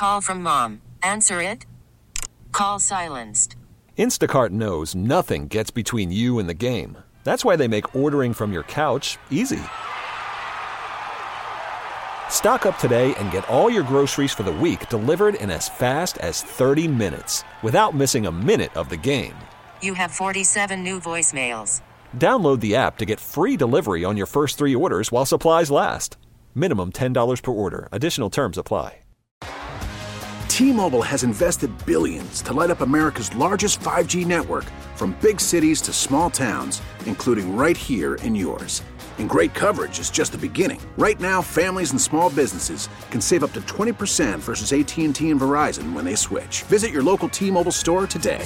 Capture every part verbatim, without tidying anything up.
call from mom. Answer it. Call silenced. Instacart knows nothing gets between you and the game. That's why they make ordering from your couch easy. Stock up today and get all your groceries for the week delivered in as fast as thirty minutes without missing a minute of the game. You have forty-seven new voicemails. Download the app to get free delivery on your first three orders while supplies last. Minimum ten dollars per order. Additional terms apply. T-Mobile has invested billions to light up America's largest five G network, from big cities to small towns, including right here in yours. And great coverage is just the beginning. Right now, families and small businesses can save up to twenty percent versus A T and T and Verizon when they switch. Visit your local T-Mobile store today.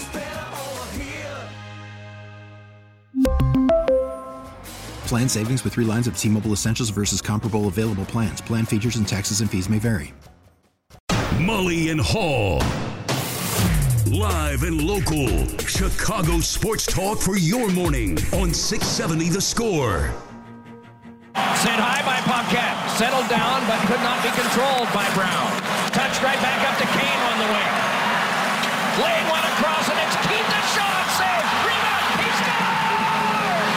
Plan savings with three lines of T-Mobile Essentials versus comparable available plans. Plan features and taxes and fees may vary. Mully and Haugh. Live and local. Chicago sports talk for your morning on six seventy The Score. Sent high by Paquette. Settled down, but could not be controlled by Brown. Touched right back up to Kane on the wing. Laying one across, and it's Keith the shot. Save. Rebound. He scores!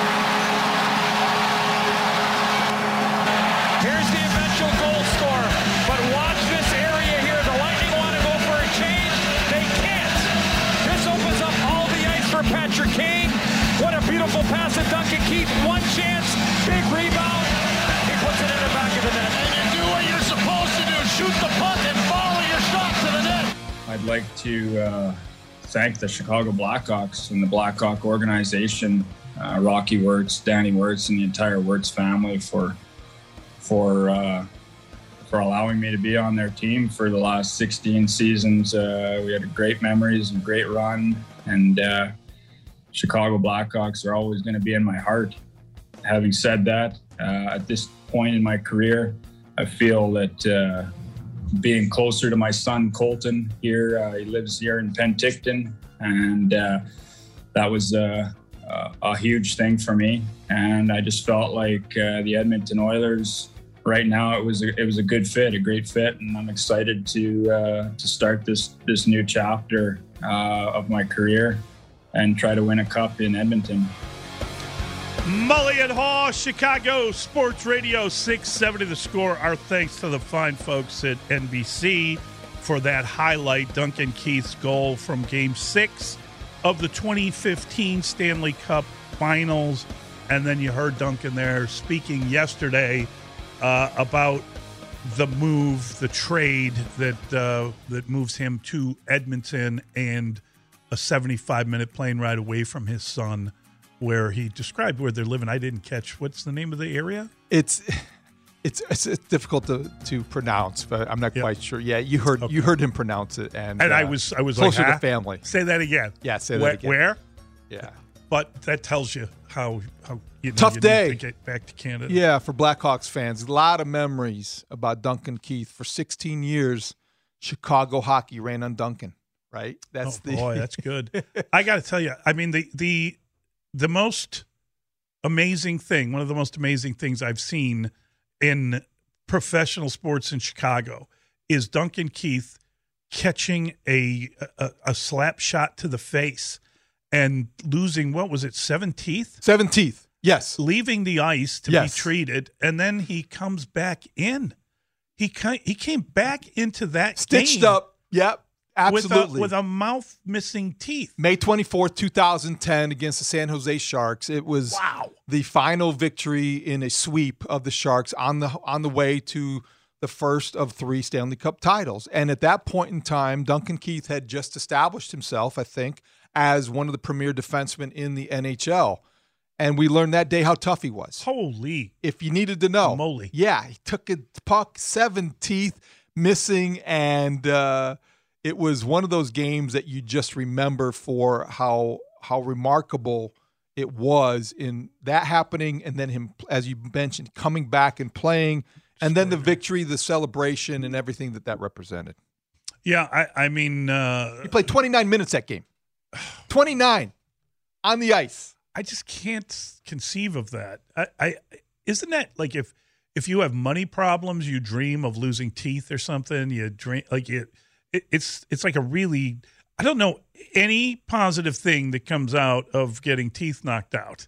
Here's the eventual goal scorer. But watch this area here. The Lightning want to go for a change. They can't. This opens up all the ice for Patrick Kane. What a beautiful pass to Duncan Keith. One chance. Big rebound. He puts it in the back of the net. And you do what you're supposed to do. Shoot the puck and follow your shot to the net. I'd like to uh, thank the Chicago Blackhawks and the Blackhawk organization, uh, Rocky Wirtz, Danny Wirtz, and the entire Wirtz family for for uh, for allowing me to be on their team for the last sixteen seasons. Uh, we had great memories and great run, and uh, Chicago Blackhawks are always going to be in my heart. Having said that, uh, at this point in my career, I feel that uh, being closer to my son Colton here, uh, he lives here in Penticton, and uh, that was uh, uh, a huge thing for me. And I just felt like uh, the Edmonton Oilers, right now, it was a, it was a good fit, a great fit, and I'm excited to uh, to start this this new chapter uh, of my career and try to win a cup in Edmonton. Mully and Haugh, Chicago Sports Radio six seventy The Score. Our thanks to the fine folks at N B C for that highlight, Duncan Keith's goal from Game six of the twenty fifteen Stanley Cup Finals. And then you heard Duncan there speaking yesterday uh, about the move, the trade that uh, that moves him to Edmonton and a seventy-five minute plane ride away from his son, where he described where they're living. I didn't catch, what's the name of the area? It's it's it's, it's difficult to, to pronounce, but I'm not yep. quite sure. Yeah, you heard okay. you heard him pronounce it, and and uh, I was I was closer like, to ah? family. Say that again. Yeah, say where, that again. Where? Yeah, but that tells you how how you know, tough you day need to get back to Canada. Yeah, for Blackhawks fans, a lot of memories about Duncan Keith. For sixteen years, Chicago hockey ran on Duncan. Right? That's oh, the boy, that's good. I got to tell you, I mean the the the most amazing thing, one of the most amazing things I've seen in professional sports in Chicago is Duncan Keith catching a, a a slap shot to the face and losing, what was it, seven teeth? Seven teeth, yes. Leaving the ice to yes. be treated, and then he comes back in. He he came back into that Stitched game up, yep, absolutely. With a, with a mouth missing teeth. May twenty-fourth, twenty ten against the San Jose Sharks. It was wow. the final victory in a sweep of the Sharks on the on the way to the first of three Stanley Cup titles. And at that point in time, Duncan Keith had just established himself, I think, as one of the premier defensemen in the N H L. And we learned that day how tough he was. Holy. If you needed to know. Moly. Yeah, he took a puck, seven teeth missing, and uh, it was one of those games that you just remember for how how remarkable it was in that happening, and then him, as you mentioned, coming back and playing, and then the victory, the celebration, and everything that that represented. Yeah, I, I mean... Uh, he played twenty-nine minutes that game. twenty-nine on the ice. I just can't conceive of that. I, I isn't that like if if you have money problems, you dream of losing teeth or something. You dream like it, it. It's it's like a really I don't know any positive thing that comes out of getting teeth knocked out.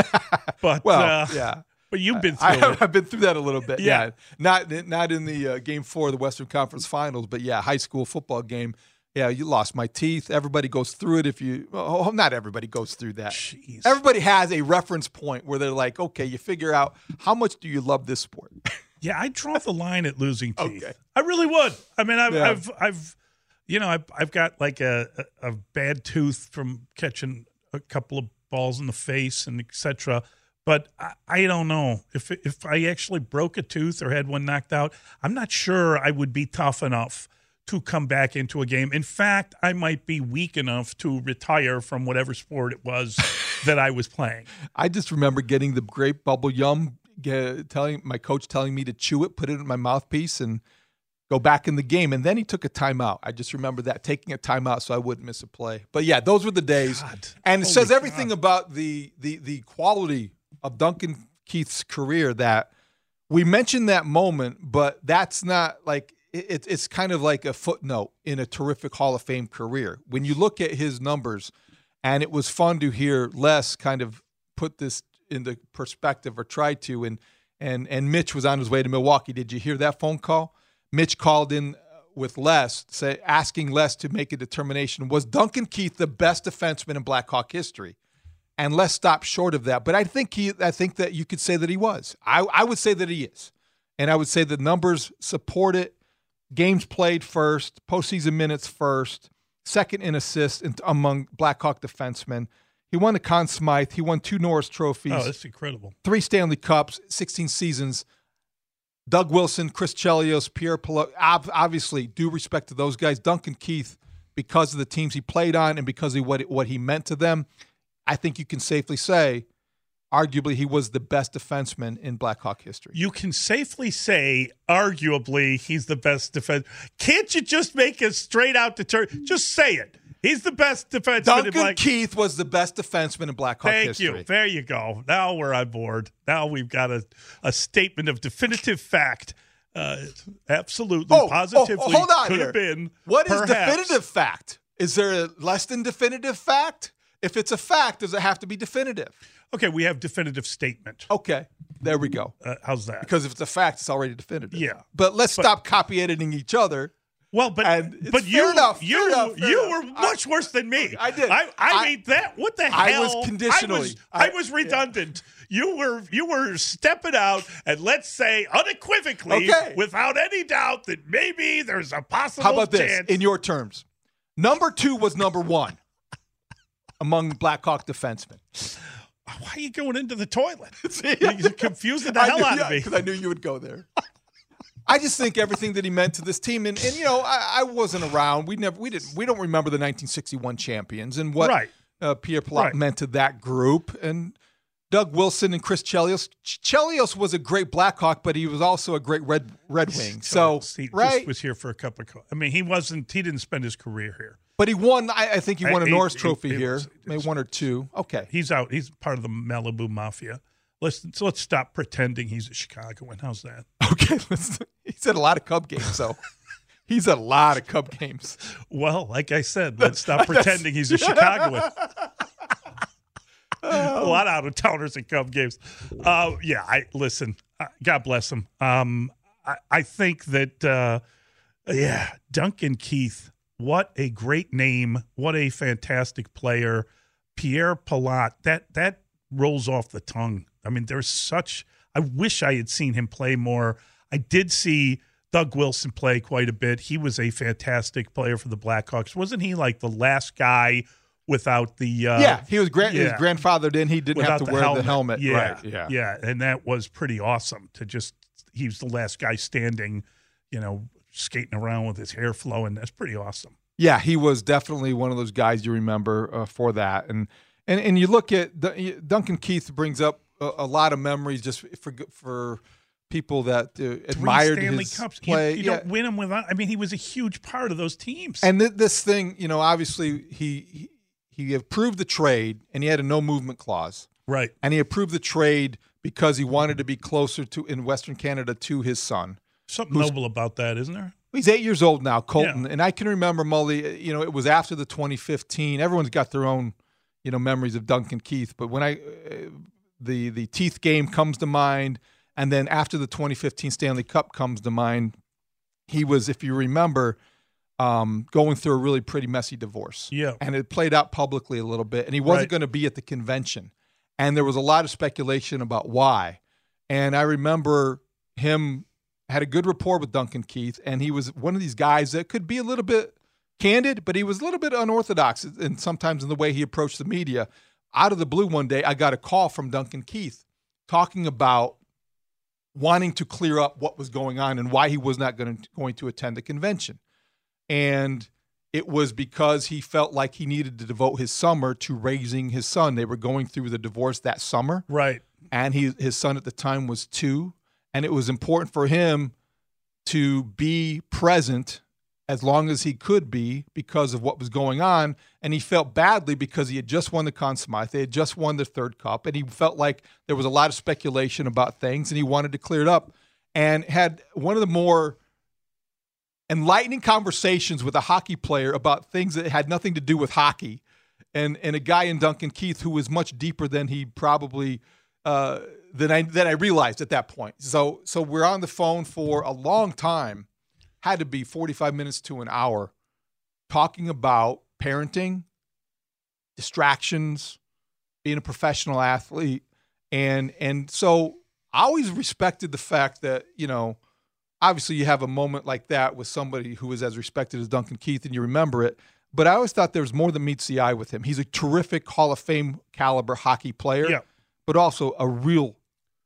But well, uh, yeah. But you've been through I, it. I've been through that a little bit. Yeah, yeah. not not in the uh, game four of the Western Conference Finals, but yeah, high school football game. Yeah, you lost my teeth. Everybody goes through it. If you, oh, not everybody goes through that. Jeez. Everybody has a reference point where they're like, okay, you figure out how much do you love this sport. Yeah, I draw the line at losing teeth. Okay. I really would. I mean, I've, Yeah. I've, I've, you know, I've, I've got like a, a, a bad tooth from catching a couple of balls in the face and et cetera. But I, I don't know if if I actually broke a tooth or had one knocked out. I'm not sure I would be tough enough to come back into a game. In fact, I might be weak enough to retire from whatever sport it was that I was playing. I just remember getting the grape bubble yum, get, telling my coach telling me to chew it, put it in my mouthpiece, and go back in the game. And then he took a timeout. I just remember that, taking a timeout so I wouldn't miss a play. But yeah, those were the days. God. And it Holy says everything God. about the the the quality of Duncan Keith's career that we mentioned that moment, but that's not like it, it's kind of like a footnote in a terrific Hall of Fame career. When you look at his numbers, and it was fun to hear Les kind of put this into perspective or try to, and and and Mitch was on his way to Milwaukee. Did you hear that phone call? Mitch called in with Les, say, asking Les to make a determination. Was Duncan Keith the best defenseman in Blackhawk history? And Les stopped short of that. But I think he, I think that you could say that he was. I, I would say that he is. And I would say the numbers support it. Games played first, postseason minutes first, second in assists in, among Blackhawk defensemen. He won the Conn Smythe. He won two Norris trophies. Oh, that's incredible. Three Stanley Cups, sixteen seasons. Doug Wilson, Chris Chelios, Pierre Pelot, obviously, due respect to those guys. Duncan Keith, because of the teams he played on and because of what, what he meant to them, I think you can safely say, arguably, he was the best defenseman in Blackhawk history. You can safely say, arguably, he's the best defense. Can't you just make a straight out determination? Just say it. He's the best defenseman Duncan in Black. Keith was the best defenseman in Blackhawk Thank history. you. There you go. Now we're on board. Now we've got a, a statement of definitive fact. Uh, absolutely, Oh, positively, oh, hold on could here. have been. What is perhaps. definitive fact? Is there a less than definitive fact? If it's a fact, does it have to be definitive? Okay, we have definitive statement. Okay, there we go. Uh, how's that? Because if it's a fact, it's already definitive. Yeah. But let's But- stop copy editing each other. Well, but And it's but fair you enough, you fair enough, fair you enough. were much worse than me. I did. I, I, I- mean that. What the I hell? was conditionally- I was, I I- was redundant. You were you were stepping out, and let's say unequivocally, Okay. without any doubt, that maybe there's a possible How about this? chance. In your terms, number two was number one among Blackhawk defensemen. Why are you going into the toilet? You're confusing the hell out of me. Because I knew you would go there. I just think everything that he meant to this team, and, and you know, I, I wasn't around. We never, we didn't, we don't remember the nineteen sixty-one champions and what Right. uh, Pierre Pelot Right. meant to that group, and Doug Wilson and Chris Chelios. Ch- Chelios was a great Blackhawk, but he was also a great Red Red Wing. So, he right, just was here for a cup of coffee. I mean, he wasn't. He didn't spend his career here. but he won. I, I think he won a I- Norris he- Trophy he- he here, was- maybe one or two. Okay, He's out. He's part of the Malibu Mafia. Let's so let's stop pretending he's a Chicagoan. How's that? okay. Listen, he's at a lot of Cub games, so he's at a lot of Cub games. Well, like I said, let's stop pretending he's a Chicagoan. A lot of out of towners at Cub games. Uh, yeah, I listen. Uh, God bless him. Um, I, I think that uh, yeah, Duncan Keith. What a great name! What a fantastic player, Pierre Pelot. That that rolls off the tongue. I mean, there's such. I wish I had seen him play more. I did see Doug Wilson play quite a bit. He was a fantastic player for the Blackhawks. Wasn't he like the last guy without the? Uh, Yeah, he was grand, his yeah. grandfather. Then he didn't without have to wear the helmet. Yeah, Right. Yeah. yeah, and that was pretty awesome to just. He was the last guy standing, you know, skating around with his hair flowing. That's pretty awesome. Yeah, he was definitely one of those guys you remember uh, for that. And and and you look at the, Duncan Keith brings up a, a lot of memories just for for people that uh, admired Three Stanley his Cups. play. You, you yeah. don't win them without. I mean, he was a huge part of those teams. And th- this thing, you know, obviously he, he he approved the trade, and he had a no movement clause, right. and he approved the trade because he wanted to be closer to in Western Canada to his son. Something noble about that, isn't there? He's eight years old now, Colton, Yeah. and I can remember Mully. You know, it was after the twenty fifteen. Everyone's got their own, you know, memories of Duncan Keith. But when I, uh, the the Teeth game comes to mind, and then after the twenty fifteen Stanley Cup comes to mind, he was, if you remember, um, going through a really pretty messy divorce. Yeah, and it played out publicly a little bit, and he wasn't Right. going to be at the convention, and there was a lot of speculation about why. And I remember him. Had a good rapport with Duncan Keith, and he was one of these guys that could be a little bit candid, but he was a little bit unorthodox, and sometimes in the way he approached the media. Out of the blue one day, I got a call from Duncan Keith talking about wanting to clear up what was going on and why he was not going to, going to attend the convention. And it was because he felt like he needed to devote his summer to raising his son. They were going through the divorce that summer. Right. And he, his son at the time was two. And it was important for him to be present as long as he could be because of what was going on. And he felt badly because he had just won the Conn Smythe. They had just won the third cup. And he felt like there was a lot of speculation about things, and he wanted to clear it up. And had one of the more enlightening conversations with a hockey player about things that had nothing to do with hockey. And, and a guy in Duncan Keith who was much deeper than he probably uh, – Than I than I realized at that point. So so we're on the phone for a long time, had to be forty-five minutes to an hour, talking about parenting, distractions, being a professional athlete, and and so I always respected the fact that, you know, obviously you have a moment like that with somebody who is as respected as Duncan Keith and you remember it, but I always thought there was more than meets the eye with him. He's a terrific Hall of Fame caliber hockey player, Yeah. but also a real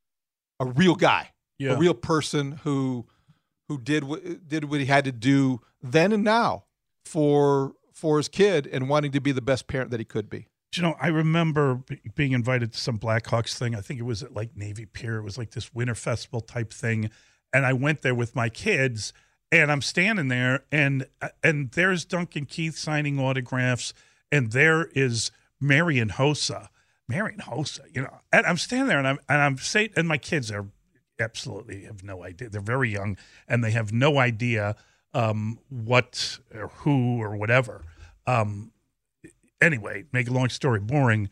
a real guy, Yeah. a real person who who did what did what he had to do then and now for for his kid and wanting to be the best parent that he could be. You know, I remember b- being invited to some Blackhawks thing. I think it was at like Navy Pier. It was like this winter festival type thing, and I went there with my kids. And I'm standing there, and and there's Duncan Keith signing autographs, and there is Marian Hossa. Marian Hossa, you know, and I'm standing there and I'm and I'm saying, and my kids are absolutely have no idea. They're very young and they have no idea um, what or who or whatever. Um, anyway, make a long story boring.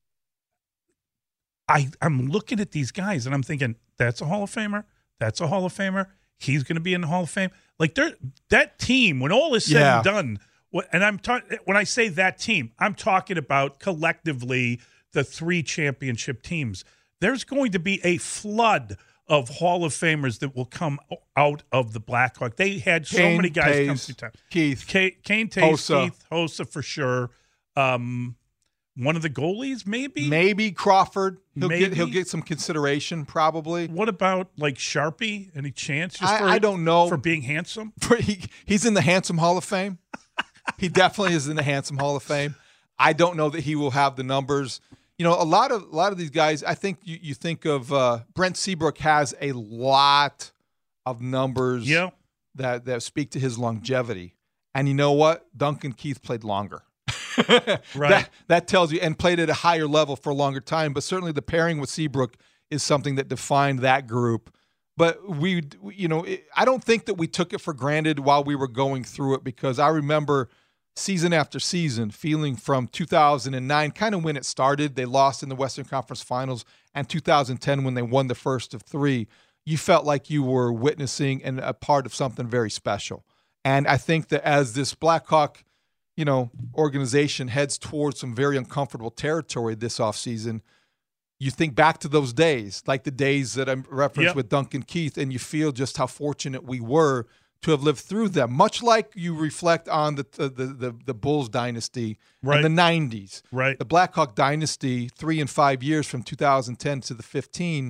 I I'm looking at these guys and I'm thinking, that's a Hall of Famer. That's a Hall of Famer. He's going to be in the Hall of Fame. Like they're, that team, when all is said Yeah. and done, what, and I'm talking when I say that team, I'm talking about collectively the three championship teams. There's going to be a flood of Hall of Famers that will come out of the Blackhawk. They had so Kane, many guys Taves, come through time. Keith, Kane, Kane Taves, Hossa. Keith, Hossa for sure. Um, one of the goalies, maybe. Maybe Crawford. He'll Maybe. get he'll get some consideration probably. What about like Sharpie? Any chance? Just I- for, I don't know. for being handsome. He, he's in the Handsome Hall of Fame. He definitely is in the Handsome Hall of Fame. I don't know that he will have the numbers. You know, a lot of a lot of these guys, I think you, you think of uh, Brent Seabrook has a lot of numbers Yeah. that, that speak to his longevity. And you know what? Duncan Keith played longer. Right. That, that tells you, and played at a higher level for a longer time. But certainly the pairing with Seabrook is something that defined that group. But we, you know, it, I don't think that we took it for granted while we were going through it, because I remember season after season feeling from two thousand nine, kind of when it started, they lost in the Western Conference Finals, and two thousand ten when they won the first of three, you felt like you were witnessing and a part of something very special. And I think that as this Blackhawk, you know, organization heads towards some very uncomfortable territory this offseason, you think back to those days, like the days that I referenced Yep. with Duncan Keith, and you feel just how fortunate we were to have lived through them. Much like you reflect on the the the, the Bulls dynasty Right. in the nineties. Right. The Blackhawk dynasty, three and five years from two thousand ten to the fifteen,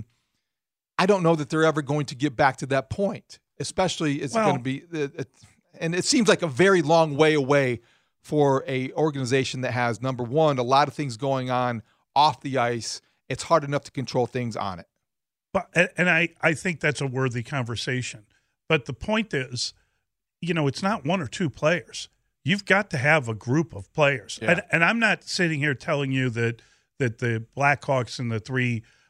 I don't know that they're ever going to get back to that point, especially it's Well- going to be uh, – and it seems like a very long way away for a organization that has, number one, a lot of things going on off the ice. It's hard enough to control things on it. But and- and I, I think that's a worthy conversation. But the point is, you know, it's not one or two players. You've got to have a group of players. Yeah. And and I'm not sitting here telling you that that the Blackhawks and the three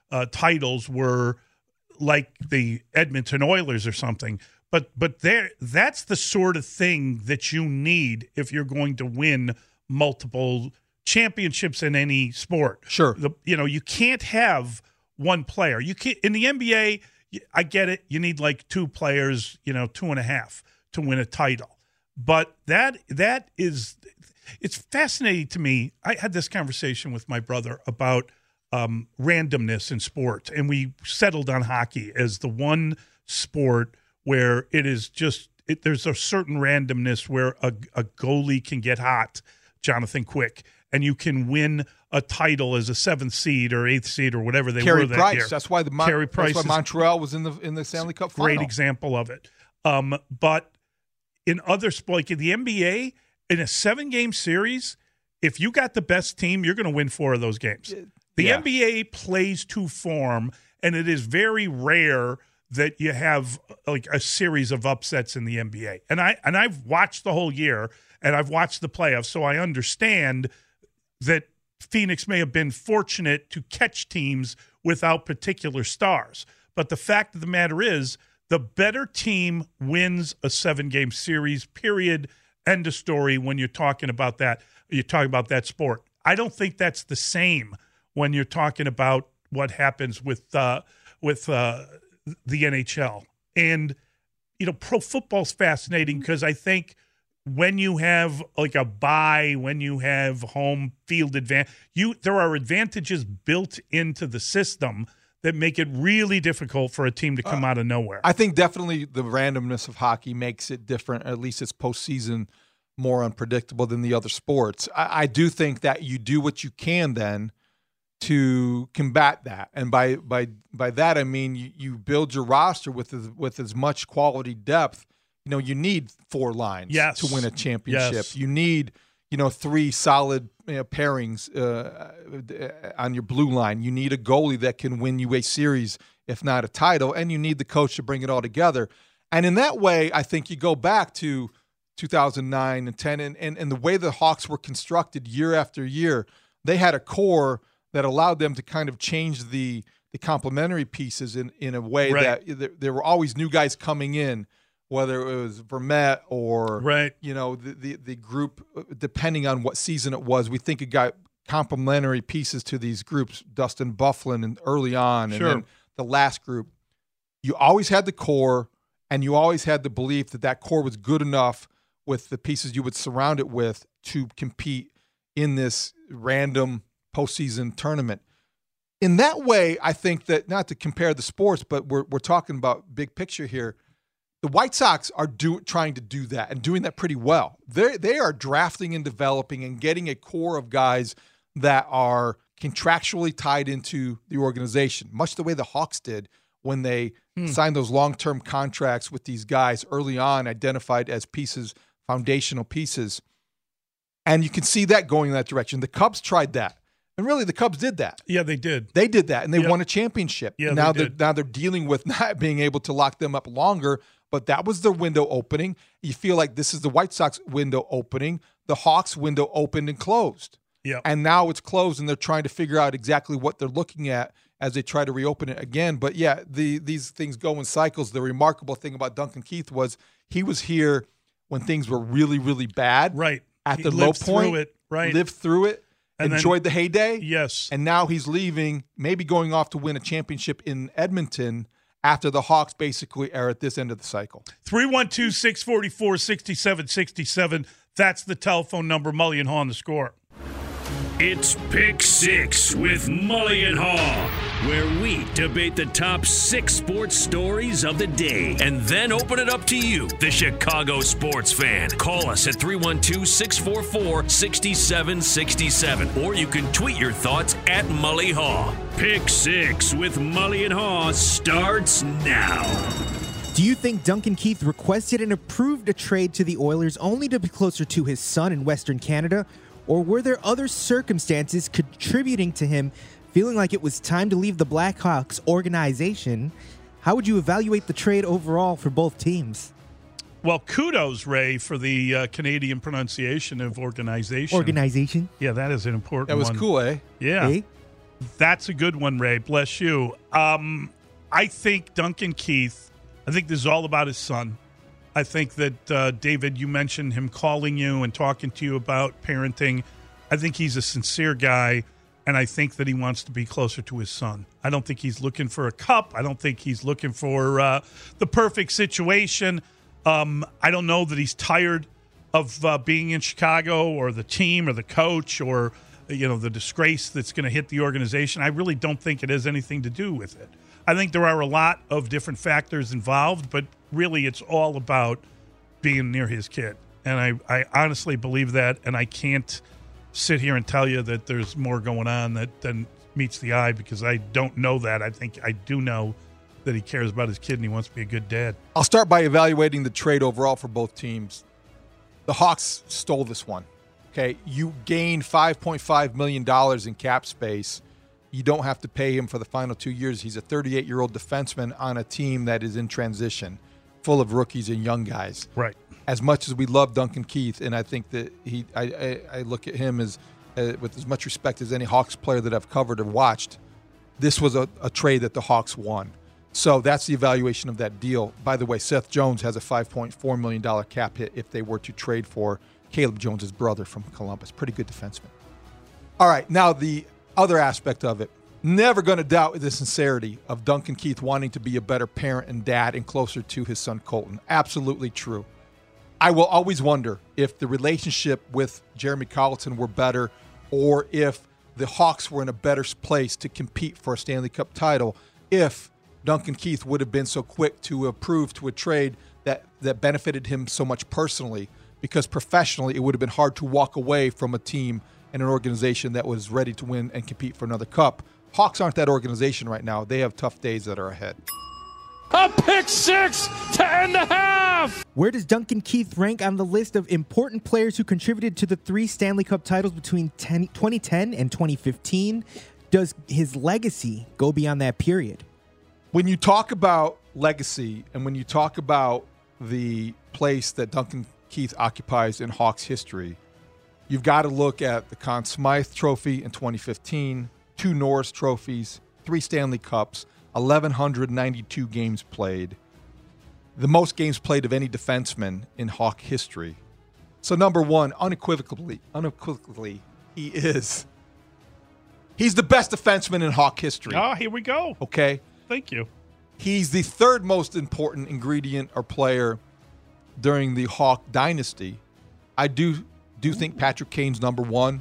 uh, titles were like the Edmonton Oilers or something. But but there, that's the sort of thing that you need if you're going to win multiple championships in any sport. Sure. The, you know, you can't have one player. You can't in the N B A. I get it. You need like two players, you know, two and a half to win a title. But that that is, it's fascinating to me. I had this conversation with my brother about um, randomness in sports, and we settled on hockey as the one sport where it is just it, there's a certain randomness where a, a goalie can get hot, Jonathan Quick, and you can win a title as a seventh seed or eighth seed or whatever they Carey were that Price. year. That's why the Mon- Carey Price that's why is, Montreal was in the in the Stanley Cup final. Great example of it. Um, but in other sports, like in the N B A, in a seven-game series, if you got the best team, you're going to win four of those games. The yeah. N B A plays to form, and it is very rare that you have like a series of upsets in the N B A. And I and I've watched the whole year, and I've watched the playoffs, so I understand that Phoenix may have been fortunate to catch teams without particular stars. But the fact of the matter is, the better team wins a seven-game series, period, end of story when you're talking about that. You're talking about that sport. I don't think that's the same when you're talking about what happens with uh, with uh, the N H L. And, you know, pro football's fascinating because I think when you have like a bye, when you have home field advantage, you there are advantages built into the system that make it really difficult for a team to come uh, out of nowhere. I think definitely the randomness of hockey makes it different. At least it's postseason more unpredictable than the other sports. I, I do think that you do what you can then to combat that, and by by by that I mean you, you build your roster with as, with as much quality depth. You know, you need four lines yes. to win a championship. Yes. You need, you know, three solid you know, pairings uh, on your blue line. You need a goalie that can win you a series, if not a title, and you need the coach to bring it all together. And in that way, I think you go back to two thousand nine and ten, and, and, and the way the Hawks were constructed year after year, they had a core that allowed them to kind of change the the complementary pieces in, in a way right. that there, there were always new guys coming in, whether it was Vermette or, right. you know, the, the, the group, depending on what season it was. We think it got complementary pieces to these groups, Dustin Byfuglien and early on, and sure. then the last group. You always had the core, and you always had the belief that that core was good enough with the pieces you would surround it with to compete in this random postseason tournament. In that way, I think that, not to compare the sports, but we're we're talking about big picture here, the White Sox are do, trying to do that and doing that pretty well. They they are drafting and developing and getting a core of guys that are contractually tied into the organization, much the way the Hawks did when they hmm. signed those long-term contracts with these guys early on, identified as pieces, foundational pieces. And you can see that going in that direction. The Cubs tried that. And really, the Cubs did that. Yeah, they did. They did that, and they yeah. won a championship. Yeah, now they they're did. now they're dealing with not being able to lock them up longer. But that was their window opening. You feel like this is the White Sox window opening. The Hawks window opened and closed. Yeah. And now it's closed, and they're trying to figure out exactly what they're looking at as they try to reopen it again. But yeah, the these things go in cycles. The remarkable thing about Duncan Keith was he was here when things were really, really bad. Right. At he the low lived point. Through it. Right. Lived through it. And enjoyed then, the heyday. Yes. And now he's leaving, maybe going off to win a championship in Edmonton after the Hawks basically are at this end of the cycle. three one two, six four four, six seven six seven. That's the telephone number. Mully and Haw on the Score. It's Pick Six with Mully and Haw, where we debate the top six sports stories of the day and then open it up to you, the Chicago sports fan. Call us at three one two, six four four, six seven six seven, or you can tweet your thoughts at Mully Haw. Pick Six with Mully and Haw starts now. Do you think Duncan Keith requested and approved a trade to the Oilers only to be closer to his son in Western Canada? Or were there other circumstances contributing to him feeling like it was time to leave the Blackhawks organization? How would you evaluate the trade overall for both teams? Well, kudos, Ray, for the uh, Canadian pronunciation of organization. Organization? Yeah, that is an important That was one. cool, eh? Yeah. Eh? That's a good one, Ray. Bless you. Um, I think Duncan Keith, I think this is all about his son. I think that, uh, David, you mentioned him calling you and talking to you about parenting. I think he's a sincere guy, and I think that he wants to be closer to his son. I don't think he's looking for a cup. I don't think he's looking for uh, the perfect situation. Um, I don't know that he's tired of uh, being in Chicago or the team or the coach or, you know, the disgrace that's going to hit the organization. I really don't think it has anything to do with it. I think there are a lot of different factors involved, but really it's all about being near his kid. And I, I honestly believe that, and I can't sit here and tell you that there's more going on that than meets the eye because I don't know that. I think I do know that he cares about his kid and he wants to be a good dad. I'll start by evaluating the trade overall for both teams. The Hawks stole this one. Okay, you gain five point five million dollars in cap space. You don't have to pay him for the final two years. He's a thirty-eight-year-old defenseman on a team that is in transition, full of rookies and young guys. Right. As much as we love Duncan Keith, and I think that he, I, I, I look at him as uh, with as much respect as any Hawks player that I've covered or watched, this was a, a trade that the Hawks won. So that's the evaluation of that deal. By the way, Seth Jones has a five point four million dollars cap hit if they were to trade for Caleb Jones' brother from Columbus. Pretty good defenseman. All right, now the other aspect of it. Never going to doubt the sincerity of Duncan Keith wanting to be a better parent and dad and closer to his son Colton. Absolutely true. I will always wonder if the relationship with Jeremy Colliton were better or if the Hawks were in a better place to compete for a Stanley Cup title if Duncan Keith would have been so quick to approve to a trade that, that benefited him so much personally, because professionally it would have been hard to walk away from a team and an organization that was ready to win and compete for another cup. Hawks aren't that organization right now. They have tough days that are ahead. A pick six to end the half. Where does Duncan Keith rank on the list of important players who contributed to the three Stanley Cup titles between twenty ten and twenty fifteen? Does his legacy go beyond that period? When you talk about legacy and when you talk about the place that Duncan Keith occupies in Hawks history, you've got to look at the Conn Smythe Trophy in twenty fifteen, two Norris trophies, three Stanley Cups, eleven ninety-two games played, the most games played of any defenseman in Hawk history. So number one, unequivocally, unequivocally, he is. He's the best defenseman in Hawk history. Oh, here we go. Okay. Thank you. He's the third most important ingredient or player during the Hawk dynasty. I do do think Patrick Kane's number one.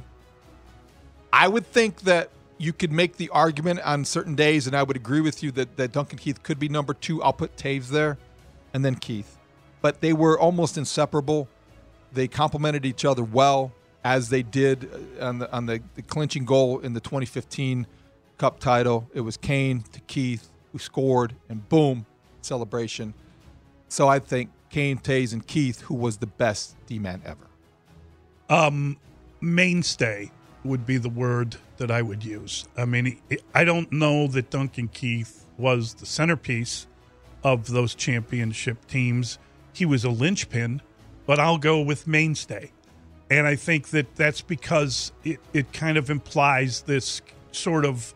I would think that you could make the argument on certain days, and I would agree with you that, that Duncan Keith could be number two. I'll put Taves there, and then Keith. But they were almost inseparable. They complemented each other well, as they did on the on the, the clinching goal in the twenty fifteen Cup title. It was Kane to Keith who scored, and boom, celebration. So I think Kane, Taves, and Keith, who was the best D-man ever. Um, mainstay would be the word that I would use. I mean, I don't know that Duncan Keith was the centerpiece of those championship teams. He was a linchpin, but I'll go with mainstay. And I think that that's because it, it kind of implies this sort of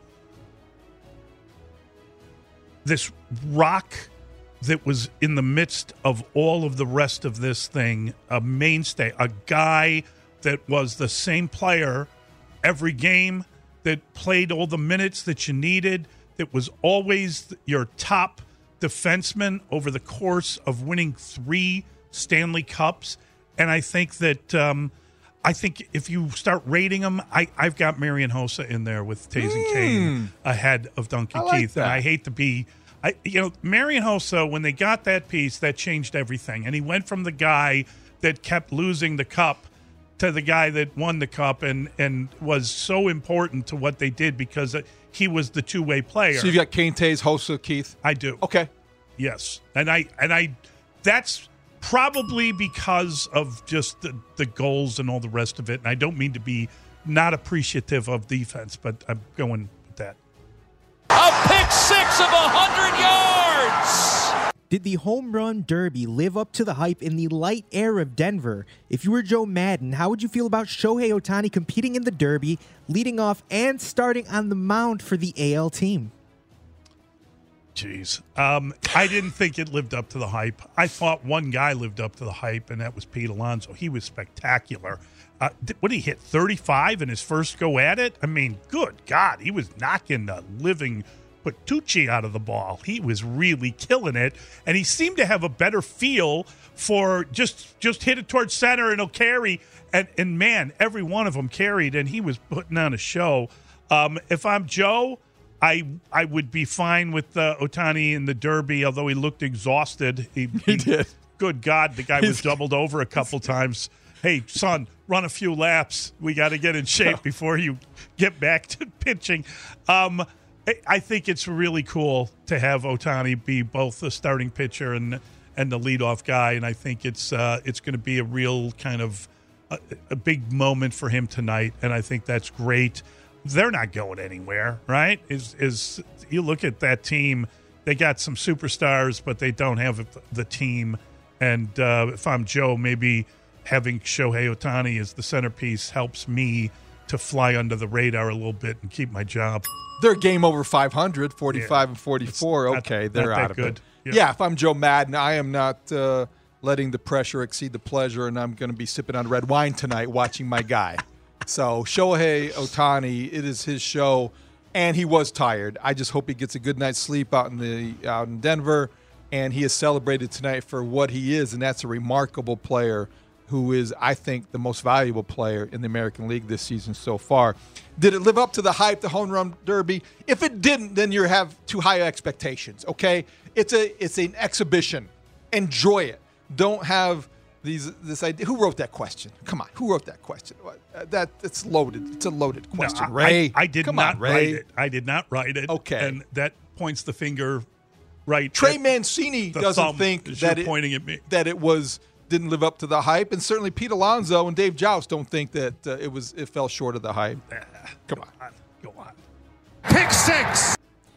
this rock that was in the midst of all of the rest of this thing, a mainstay, a guy that was the same player every game, that played all the minutes that you needed, that was always your top defenseman over the course of winning three Stanley Cups. And I think that um, I think if you start rating them, I, I've got Marian Hossa in there with Taves and Kane ahead of Duncan I like Keith. that. And I hate to be, I you know, Marian Hossa, when they got that piece, that changed everything. And he went from the guy that kept losing the cup to the guy that won the cup and, and was so important to what they did because he was the two-way player. So you've got Kane, Taves, Hossa, Keith? I do. Okay. Yes. And I and I that's probably because of just the, the goals and all the rest of it. And I don't mean to be not appreciative of defense, but I'm going with that. A pick six of one hundred yards. Did the home run derby live up to the hype in the light air of Denver? If you were Joe Madden, how would you feel about Shohei Ohtani competing in the derby, leading off and starting on the mound for the A L team? Jeez. Um, I didn't think it lived up to the hype. I thought one guy lived up to the hype, and that was Pete Alonso. He was spectacular. Uh, what did he hit, thirty-five in his first go at it? I mean, good God, he was knocking the living Patucci out of the ball. He was really killing it, and he seemed to have a better feel for just just hit it towards center and he'll carry. And, and man, every one of them carried, and he was putting on a show. Um, if I'm Joe, I I would be fine with uh, Ohtani in the Derby, although he looked exhausted. He, he, he did. Good God, the guy was doubled over a couple times. Hey, son, run a few laps. We got to get in shape before you get back to pitching. Um I think it's really cool to have Ohtani be both the starting pitcher and and the leadoff guy, and I think it's uh, it's going to be a real kind of a, a big moment for him tonight, and I think that's great. They're not going anywhere, right? Is is you look at that team, they got some superstars, but they don't have the team. And uh, if I'm Joe, maybe having Shohei Ohtani as the centerpiece helps me to fly under the radar a little bit and keep my job. They're game over five hundred, forty-five yeah. and forty-four. It's okay, not, they're not out of good. it. Yeah. yeah, if I'm Joe Madden, I am not uh, letting the pressure exceed the pleasure, and I'm going to be sipping on red wine tonight watching my guy. So Shohei Ohtani, it is his show, and he was tired. I just hope he gets a good night's sleep out in the out in Denver, and he is celebrated tonight for what he is, and that's a remarkable player who is, I think, the most valuable player in the American League this season so far. Did it live up to the hype, the home run derby? If it didn't, then you have too high expectations, okay? It's a it's an exhibition. Enjoy it. Don't have these this idea. Who wrote that question? Come on, who wrote that question? That It's loaded. It's a loaded question, no, Ray. I, I did Come not on, Ray. write it. I did not write it. Okay. And that points the finger right. Trey Mancini doesn't think that it, pointing at me. that it was didn't live up to the hype, and certainly Pete Alonso and Dave Joust don't think that uh, it was it fell short of the hype. Uh, Come on. on. Go on. Pick six.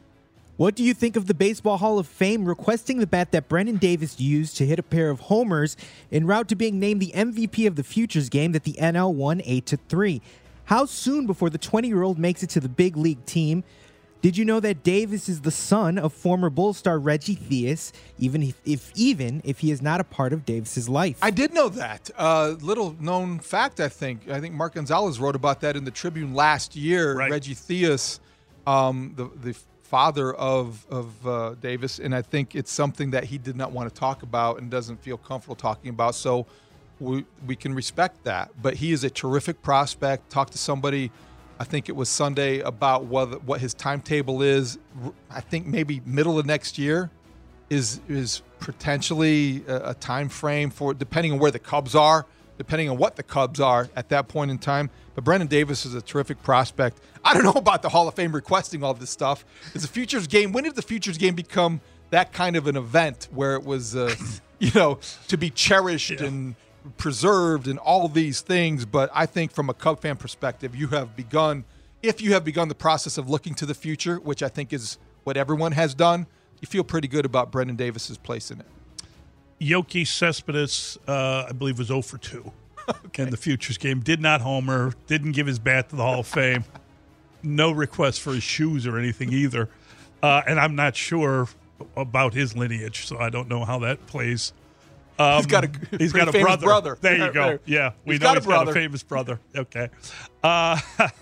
What do you think of the Baseball Hall of Fame requesting the bat that Brennan Davis used to hit a pair of homers en route to being named the M V P of the Futures game that the N L won eight to three? How soon before the twenty-year-old makes it to the big league team? Did you know that Davis is the son of former Bull star Reggie Theus, even if, if even if he is not a part of Davis's life? I did know that. Uh, little known fact, I think. I think Mark Gonzalez wrote about that in the Tribune last year. Right. Reggie Theus, um, the the father of of uh, Davis, and I think it's something that he did not want to talk about and doesn't feel comfortable talking about. So we we can respect that. But he is a terrific prospect. Talk to somebody. I think it was Sunday about what what his timetable is. I think maybe middle of next year is is potentially a, a time frame for, depending on where the Cubs are, depending on what the Cubs are at that point in time. But Brennan Davis is a terrific prospect. I don't know about the Hall of Fame requesting all this stuff. Is the Futures game? When did the Futures game become that kind of an event where it was, uh, you know, to be cherished yeah. and preserved and all these things? But I think from a Cub fan perspective, you have begun, if you have begun the process of looking to the future, which I think is what everyone has done, you feel pretty good about Brennan Davis's place in it. Yoki Cespedes, uh, I believe, was oh for two okay. in the Futures game. Did not homer, didn't give his bat to the Hall of Fame. No request for his shoes or anything either. Uh, and I'm not sure about his lineage, so I don't know how that plays. Um, he's got a he's got a brother. brother. There you go. Yeah, we he's know got he's a brother. got a famous brother. Okay. Uh,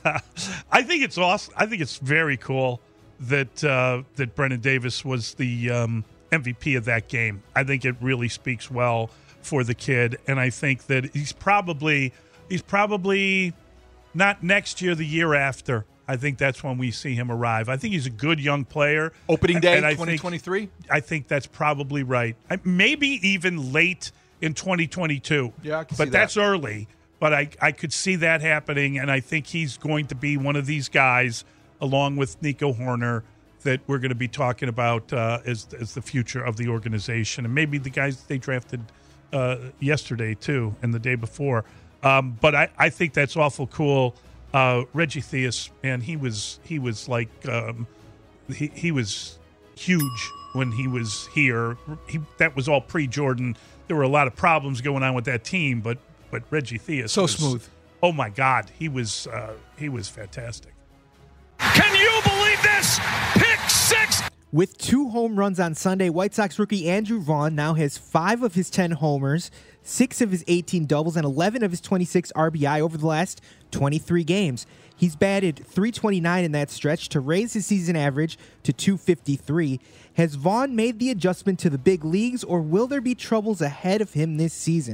I think it's awesome. I think it's very cool that uh, that Brennan Davis was the um, M V P of that game. I think it really speaks well for the kid, and I think that he's probably he's probably not next year, the year after. I think that's when we see him arrive. I think he's a good young player. Opening day twenty twenty-three? I think that's probably right. Maybe even late in twenty twenty-two. Yeah, I can but see that's that. early. But I, I could see that happening, and I think he's going to be one of these guys, along with Nico Horner, that we're going to be talking about uh, as, as the future of the organization. And maybe the guys they drafted uh, yesterday, too, and the day before. Um, but I, I think that's awful cool. Uh, Reggie Theus, and he was he was like um, he he was huge when he was here. He, that was all pre-Jordan. There were a lot of problems going on with that team, but but Reggie Theus so was, smooth. Oh my God, he was uh, he was fantastic. Can you believe this? Pick six. With two home runs on Sunday, White Sox rookie Andrew Vaughn now has five of his ten homers, six of his eighteen doubles, and eleven of his twenty-six R B I over the last twenty-three games. He's batted three twenty-nine in that stretch to raise his season average to two fifty-three. Has Vaughn made the adjustment to the big leagues, or will there be troubles ahead of him this season?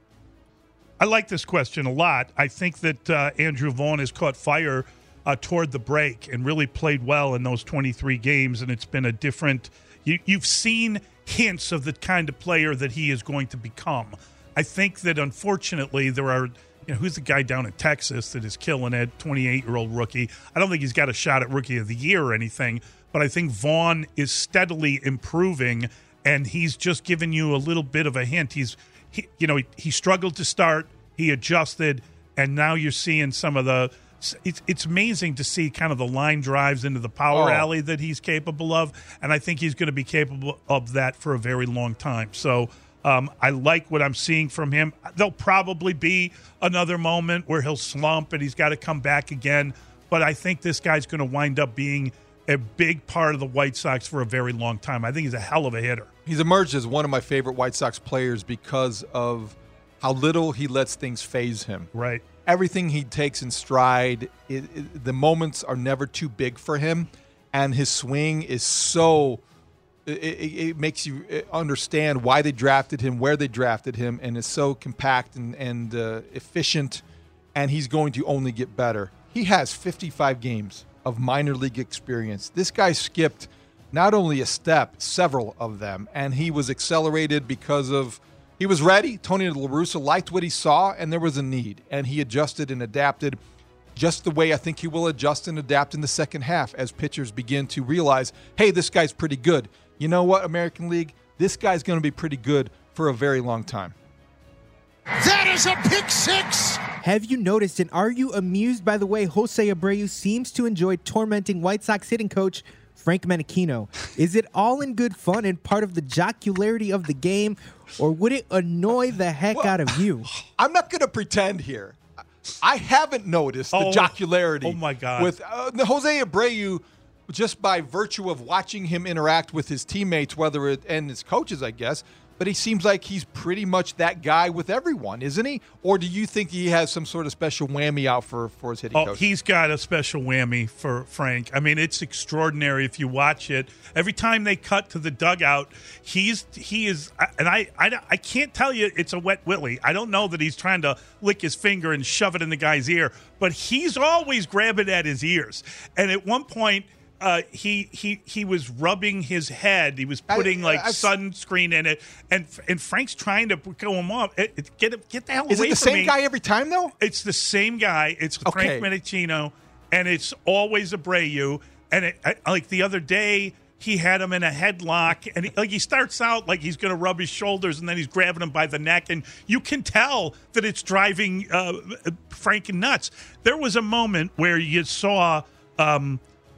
I like this question a lot. I think that uh, Andrew Vaughn has caught fire uh, toward the break and really played well in those twenty-three games, and it's been a different you, – you've seen hints of the kind of player that he is going to become. I think that, unfortunately, there are – you know, who's the guy down in Texas that is killing it, twenty-eight-year-old rookie? I don't think he's got a shot at Rookie of the Year or anything, but I think Vaughn is steadily improving, and he's just given you a little bit of a hint. He's, he, you know, he, he struggled to start, he adjusted, and now you're seeing some of the. It's it's amazing to see kind of the line drives into the power oh. alley that he's capable of, and I think he's going to be capable of that for a very long time. So. Um, I like what I'm seeing from him. There'll probably be another moment where he'll slump and he's got to come back again. But I think this guy's going to wind up being a big part of the White Sox for a very long time. I think he's a hell of a hitter. He's emerged as one of my favorite White Sox players because of how little he lets things faze him. Right. Everything he takes in stride, it, it, the moments are never too big for him. And his swing is so... It, it, it makes you understand why they drafted him, where they drafted him, and is so compact and, and uh, efficient, and he's going to only get better. He has fifty-five games of minor league experience. This guy skipped not only a step, several of them, and he was accelerated because of he was ready. Tony La Russa liked what he saw, and there was a need, and he adjusted and adapted just the way I think he will adjust and adapt in the second half as pitchers begin to realize, hey, this guy's pretty good. You know what, American League? This guy's going to be pretty good for a very long time. That is a pick six! Have you noticed, and are you amused by the way Jose Abreu seems to enjoy tormenting White Sox hitting coach Frank Menechino? Is it all in good fun and part of the jocularity of the game, or would it annoy the heck well, out of you? I'm not going to pretend here. I haven't noticed oh, the jocularity. Oh, my God. With uh, Jose Abreu, just by virtue of watching him interact with his teammates, whether it and his coaches, I guess, but he seems like he's pretty much that guy with everyone, isn't he? Or do you think he has some sort of special whammy out for, for his hitting oh, coach? He's got a special whammy for Frank. I mean, it's extraordinary if you watch it. Every time they cut to the dugout, he's he is, and I, I, I can't tell you it's a wet willy. I don't know that he's trying to lick his finger and shove it in the guy's ear, but he's always grabbing at his ears. And at one point, Uh, he he he was rubbing his head. He was putting I, like I, sunscreen in it, and and Frank's trying to go him off. It, it, get get the hell away from me. Is it the same guy every time though? It's the same guy. It's okay. Frank Menechino, and it's always Abreu. And it, I, like the other day, he had him in a headlock, and he, like he starts out like he's going to rub his shoulders, and then he's grabbing him by the neck, and you can tell that it's driving uh, Frank nuts. There was a moment where you saw. Um,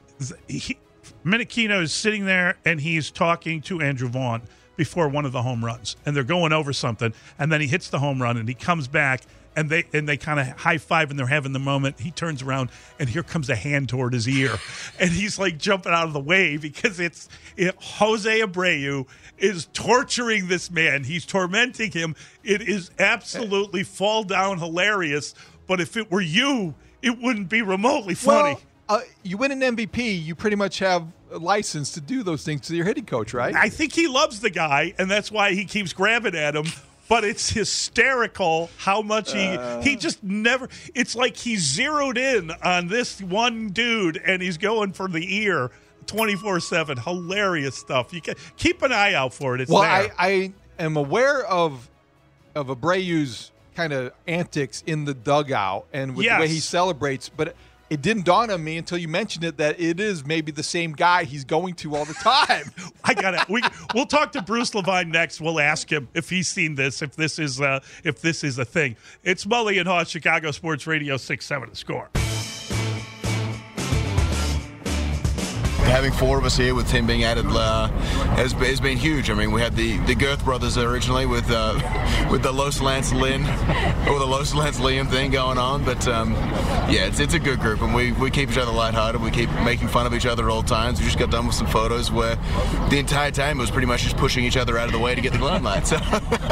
He, Menechino is sitting there and he's talking to Andrew Vaughn before one of the home runs, and they're going over something, and then he hits the home run and he comes back and they and they kind of high five and they're having the moment. He turns around and here comes a hand toward his ear, and he's like jumping out of the way because it's it, Jose Abreu is torturing this man. He's tormenting him. It is absolutely fall down hilarious. But if it were you, it wouldn't be remotely funny. Well, Uh, you win an M V P, you pretty much have a license to do those things to your hitting coach, right? I think he loves the guy, and that's why he keeps grabbing at him. But it's hysterical how much he uh, he just never. It's like he's zeroed in on this one dude, and he's going for the ear twenty-four seven. Hilarious stuff. You can keep an eye out for it. It's well, there. I, I am aware of of Abreu's kind of antics in the dugout and with yes. the way he celebrates, but. It didn't dawn on me until you mentioned it that it is maybe the same guy he's going to all the time. I got it. We we'll talk to Bruce Levine next. We'll ask him if he's seen this, if this is uh, if this is a thing. It's Mully and Haw, Chicago Sports Radio six seven The Score. having four of us here with Tim being added uh, has, has been huge. I mean, we had the, the Girth brothers originally with uh, with the Los Lance Lynn or the Los Lance Liam thing going on, but um, yeah, it's it's a good group, and we, we keep each other lighthearted. We keep making fun of each other at all times. We just got done with some photos where the entire time it was pretty much just pushing each other out of the way to get the limelight. So.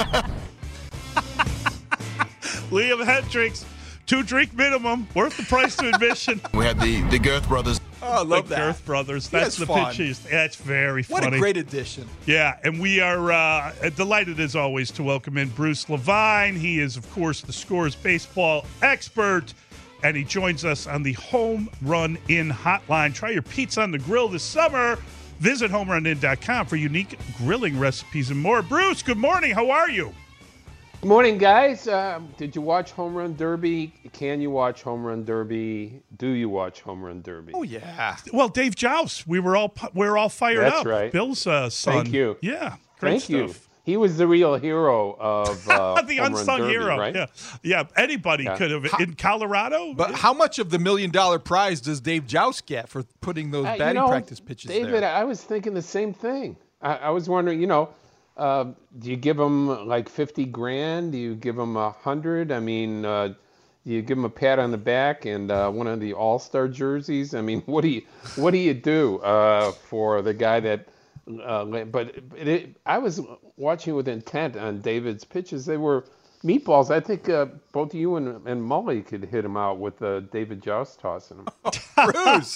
Liam Hendriks, two drink minimum, worth the price to admission. We had the, the Girth brothers. Oh, I love the that. Girth brothers. That's the fun. pitch. That's very what funny. What a great addition. Yeah, and we are uh, delighted as always to welcome in Bruce Levine. He is, of course, the Scores baseball expert, and he joins us on the Home Run Inn hotline. Try your pizza on the grill this summer. Visit home run inn dot com for unique grilling recipes and more. Bruce, good morning. How are you? Good morning, guys. Uh, did you watch Home Run Derby? Can you watch Home Run Derby? Do you watch Home Run Derby? Oh yeah. Well, Dave Joust, we were all we were all fired That's up. right. Bill's uh, son. Thank you. Yeah. Great Thank stuff. you. He was the real hero of uh, the Home unsung Run Derby, hero. right? Yeah. Yeah. Anybody Yeah. could have How- in Colorado. But how much of the million dollar prize does Dave Joust get for putting those Uh, batting you know, practice pitches David, there? I was thinking the same thing. I, I was wondering, you know, uh, do you give him like fifty grand? Do you give him a hundred? I mean, uh, do you give him a pat on the back and uh, one of the All-Star jerseys? I mean, what do you what do you do uh, for the guy that? Uh, but it, it, I was watching with intent on David's pitches. They were meatballs. I think uh, both you and, and Mully could hit him out with uh, David Joust tossing him. Bruce.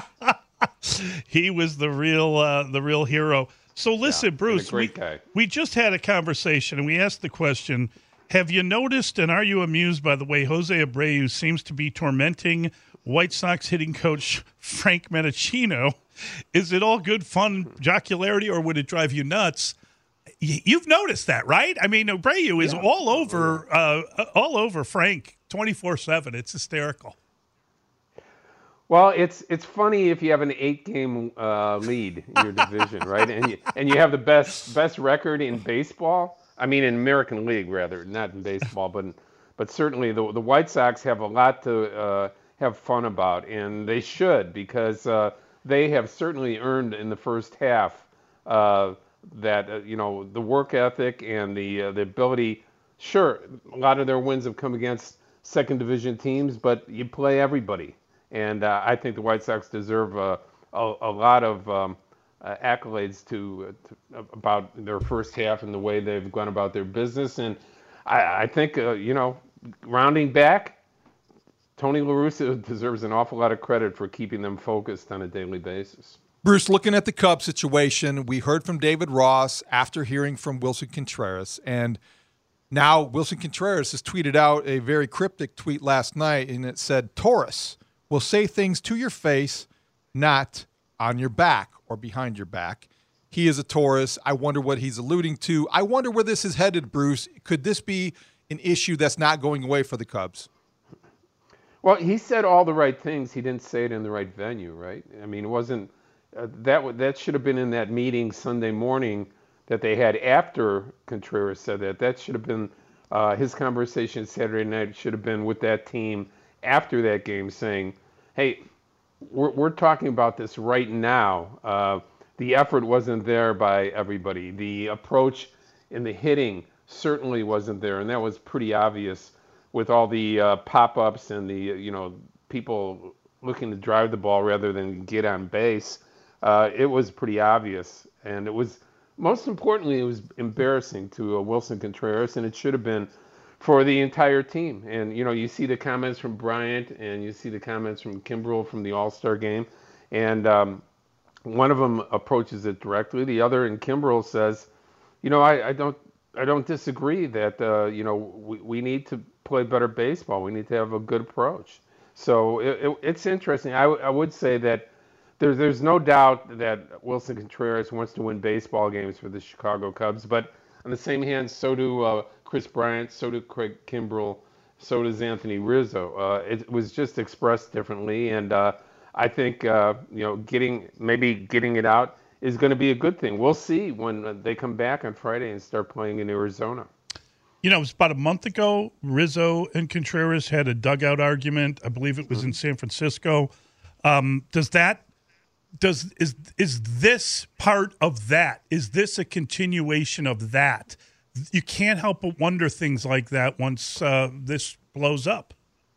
He was the real uh, the real hero. So listen, Yeah, Bruce, and a great we, guy. we just had a conversation and we asked the question, have you noticed and are you amused by the way Jose Abreu seems to be tormenting White Sox hitting coach Frank Menachino? Is it all good fun jocularity or would it drive you nuts? Y- You've noticed that, right? I mean, Abreu is Yeah. all over uh, all over Frank twenty-four seven. It's hysterical. Well, it's it's funny if you have an eight-game uh, lead in your division, right? And you and you have the best best record in baseball. I mean, in American League, rather, not in baseball, but but certainly the the White Sox have a lot to uh, have fun about, and they should because uh, they have certainly earned in the first half uh, that uh, you know the work ethic and the uh, the ability. Sure, a lot of their wins have come against second division teams, but you play everybody. And uh, I think the White Sox deserve uh, a, a lot of um, uh, accolades to, uh, to about their first half and the way they've gone about their business. And I, I think, uh, you know, rounding back, Tony La Russa deserves an awful lot of credit for keeping them focused on a daily basis. Bruce, looking at the Cubs situation, we heard from David Ross after hearing from Wilson Contreras. And now Wilson Contreras has tweeted out a very cryptic tweet last night, and it said, Taurus will say things to your face, not on your back or behind your back. He is a Taurus. I wonder what he's alluding to. I wonder where this is headed, Bruce. Could this be an issue that's not going away for the Cubs? Well, he said all the right things. He didn't say it in the right venue, right? I mean, it wasn't uh, that that should have been in that meeting Sunday morning that they had after Contreras said that. That should have been uh, his conversation Saturday night. Should have been with that team after that game, saying, "Hey, we're we're talking about this right now. Uh, the effort wasn't there by everybody. The approach in the hitting certainly wasn't there, and that was pretty obvious with all the uh, pop-ups and the you know people looking to drive the ball rather than get on base. Uh, it was pretty obvious, and it was most importantly, it was embarrassing to uh, Wilson Contreras, and it should have been for the entire team. And, you know, you see the comments from Bryant and you see the comments from Kimbrel from the All-Star game. And um, one of them approaches it directly. The other, and Kimbrel says, you know, I, I don't I don't disagree that, uh, you know, we, we need to play better baseball. We need to have a good approach. So it, it, it's interesting. I, w- I would say that there's, there's no doubt that Wilson Contreras wants to win baseball games for the Chicago Cubs. But on the same hand, so do uh, Chris Bryant, so do Craig Kimbrel, so does Anthony Rizzo. Uh, it was just expressed differently, and uh, I think uh, you know, getting maybe getting it out is going to be a good thing. We'll see when they come back on Friday and start playing in Arizona. You know, it was about a month ago. Rizzo and Contreras had a dugout argument. I believe it was in San Francisco. Um, does that does is is this part of that? Is this a continuation of that? You can't help but wonder things like that once uh, this blows up.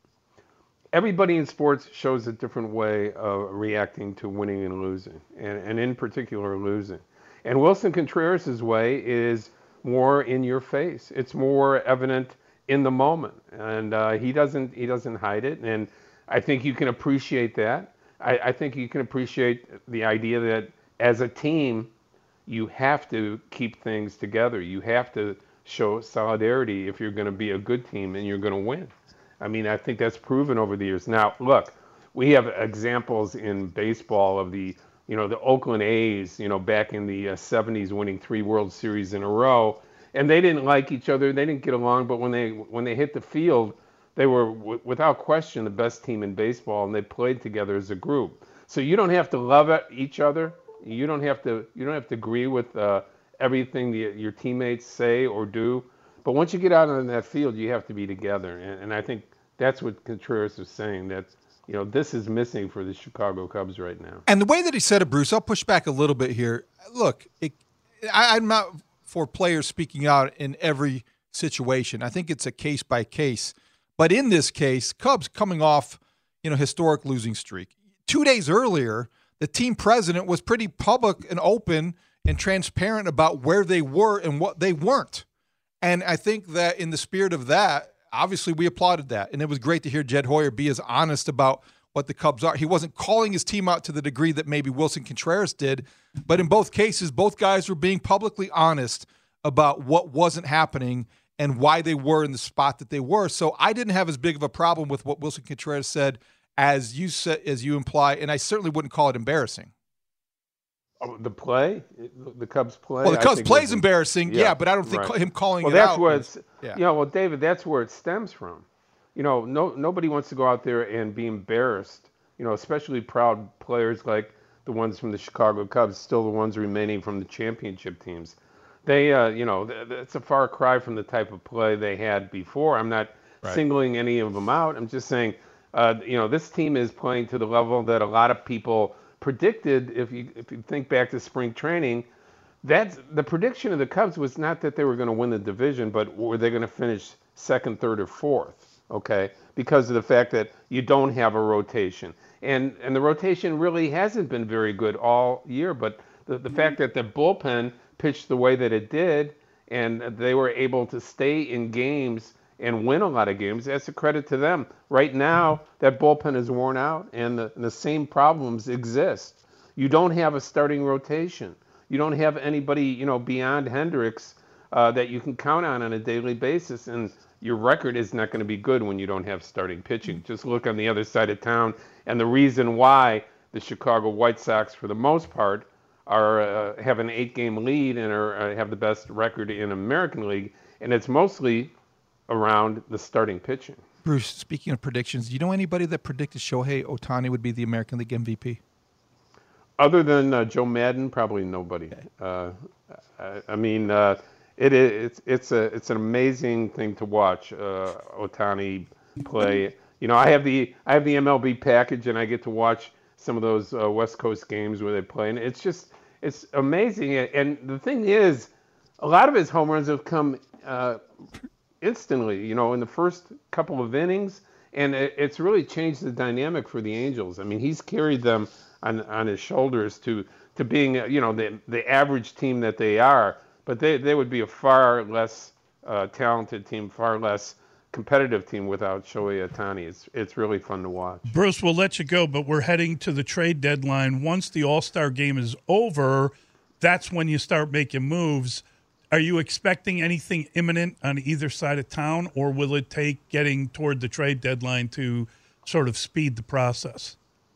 Everybody in sports shows a different way of reacting to winning and losing, and, and in particular losing. And Wilson Contreras' way is more in your face. It's more evident in the moment, and uh, he doesn't he doesn't hide it. And I think you can appreciate that. I, I think you can appreciate the idea that as a team, you have to keep things together. You have to show solidarity if you're going to be a good team and you're going to win. I mean, I think that's proven over the years. Now, look, we have examples in baseball of the, you know, the Oakland A's, you know, back in the uh, seventies winning three World Series in a row, and they didn't like each other, they didn't get along, but when they when they hit the field, they were w- without question the best team in baseball, and they played together as a group. So you don't have to love each other. You don't have to you don't have to agree with uh, everything the, your teammates say or do. But once you get out on that field, you have to be together. And, and I think that's what Contreras is saying, that, you know, this is missing for the Chicago Cubs right now. And the way that he said it, Bruce, I'll push back a little bit here. Look, it, I, I'm not for players speaking out in every situation. I think it's a case by case. But in this case, Cubs coming off, you know, historic losing streak. Two days earlier, the team president was pretty public and open and transparent about where they were and what they weren't. And I think that in the spirit of that, obviously we applauded that. And it was great to hear Jed Hoyer be as honest about what the Cubs are. He wasn't calling his team out to the degree that maybe Wilson Contreras did. But in both cases, both guys were being publicly honest about what wasn't happening and why they were in the spot that they were. So I didn't have as big of a problem with what Wilson Contreras said as you said, as you imply, and I certainly wouldn't call it embarrassing. Oh, the play, the Cubs play. Well, the Cubs play is embarrassing, yeah, yeah, but I don't think right. him calling well, it that's out. Where was, it's, yeah. You know, well, David, that's where it stems from. You know, no nobody wants to go out there and be embarrassed. You know, especially proud players like the ones from the Chicago Cubs, still the ones remaining from the championship teams. They, uh, you know, it's a far cry from the type of play they had before. I'm not right. singling any of them out. I'm just saying, uh, you know, this team is playing to the level that a lot of people predicted. If you if you think back to spring training, that's the prediction of the Cubs was not that they were going to win the division, but were they going to finish second, third, or fourth? Okay, because of the fact that you don't have a rotation, and and the rotation really hasn't been very good all year. But the the fact that the bullpen pitched the way that it did, and they were able to stay in games and win a lot of games, that's a credit to them. Right now, that bullpen is worn out, and the, the same problems exist. You don't have a starting rotation. You don't have anybody, you know, beyond Hendricks uh, that you can count on on a daily basis, and your record is not going to be good when you don't have starting pitching. Just look on the other side of town, and the reason why the Chicago White Sox, for the most part, are uh, have an eight-game lead and are, uh, have the best record in American League, and it's mostly around the starting pitching. Bruce, speaking of predictions, do you know anybody that predicted Shohei Ohtani would be the American League M V P? Other than uh, Joe Madden, probably nobody. Okay. Uh, I, I mean, uh, it, it's it's a it's an amazing thing to watch uh, Ohtani play. You know, I have the I have the M L B package, and I get to watch some of those uh, West Coast games where they play, and it's just it's amazing. And the thing is, a lot of his home runs have come uh, instantly, you know, in the first couple of innings, and it, it's really changed the dynamic for the Angels. I mean, he's carried them on on his shoulders to to being, you know, the the average team that they are, but they they would be a far less uh, talented team, far less competitive team without Shohei Ohtani. It's it's really fun to watch. Bruce, we'll let you go, but we're heading to the trade deadline. Once the All-Star game is over, that's when you start making moves. Are you expecting anything imminent on either side of town, or will it take getting toward the trade deadline to sort of speed the process?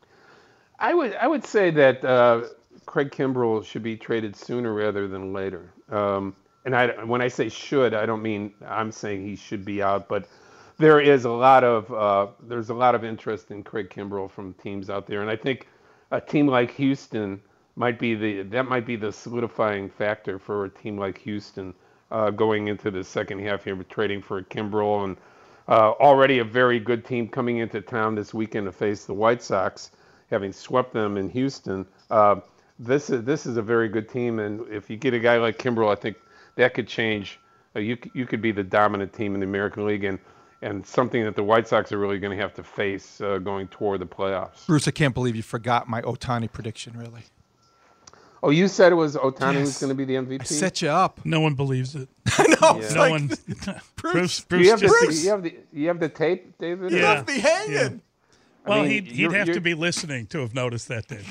I would I would say that uh, Craig Kimbrell should be traded sooner rather than later. Um, And I, when I say should, I don't mean I'm saying he should be out, but there is a lot of uh, there's a lot of interest in Craig Kimbrell from teams out there, and I think a team like Houston might be the that might be the solidifying factor for a team like Houston uh, going into the second half here with trading for Kimbrell, and uh, already a very good team coming into town this weekend to face the White Sox. having swept them in Houston. Uh, this is this is a very good team, and if you get a guy like Kimbrel, I think that could change. Uh, you you could be the dominant team in the American League, and and something that the White Sox are really going to have to face uh, going toward the playoffs. Bruce, I can't believe you forgot my Ohtani prediction, really. Oh, you said it was Ohtani yes. who's going to be the M V P? I set you up. No one believes it. I know. Yeah. No like, one. Bruce, Bruce, Bruce you, have just, the, you, have the, you have the tape, David? You Yeah. left me hanging. Yeah. Well, I mean, he'd, he'd you're- have you're- to be listening to have noticed that, David.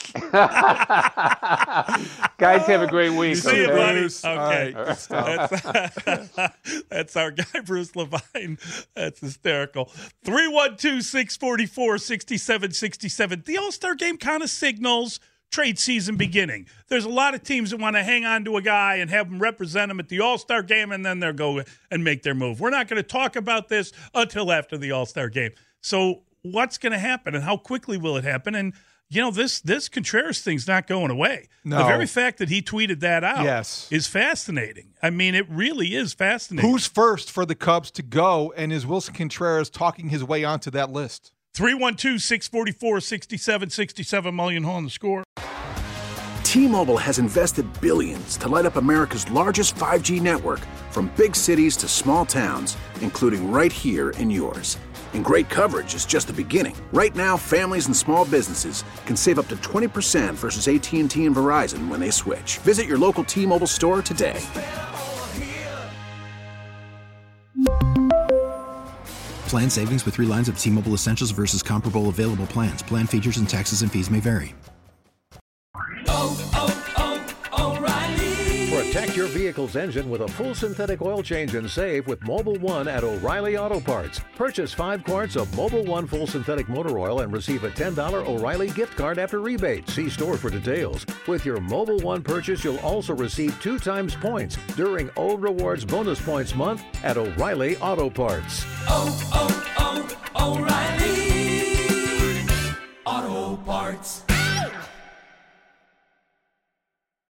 Guys, have a great week. See you, okay? buddy. Bruce. All Okay. right, good stuff. That's, that's our guy, Bruce Levine. That's hysterical. three one two, six four four, six seven six seven. The All-Star game kind of signals trade season beginning. There's a lot of teams that want to hang on to a guy and have him represent them at the All-Star game, and then they'll go and make their move. We're not going to talk about this until after the All-Star game. So what's going to happen, and how quickly will it happen? And, you know, this this Contreras thing's not going away. No. The very fact that he tweeted that out Yes. is fascinating. I mean, it really is fascinating. Who's first for the Cubs to go, and is Wilson Contreras talking his way onto that list? three one two, six four four, six seven six seven, Mullion Hall on the score. T-Mobile has invested billions to light up America's largest five G network, from big cities to small towns, including right here in yours. And great coverage is just the beginning. Right now, families and small businesses can save up to twenty percent versus A T and T and Verizon when they switch. Visit your local T-Mobile store today. Plan savings with three lines of T-Mobile Essentials versus comparable available plans. Plan features and taxes and fees may vary. Protect your vehicle's engine with a full synthetic oil change and save with Mobil one at O'Reilly Auto Parts. Purchase five quarts of Mobil one full synthetic motor oil and receive a ten dollars O'Reilly gift card after rebate. See store for details. With your Mobil one purchase, you'll also receive two times points during O Rewards Bonus Points Month at O'Reilly Auto Parts. Oh, oh, oh, O'Reilly Auto Parts.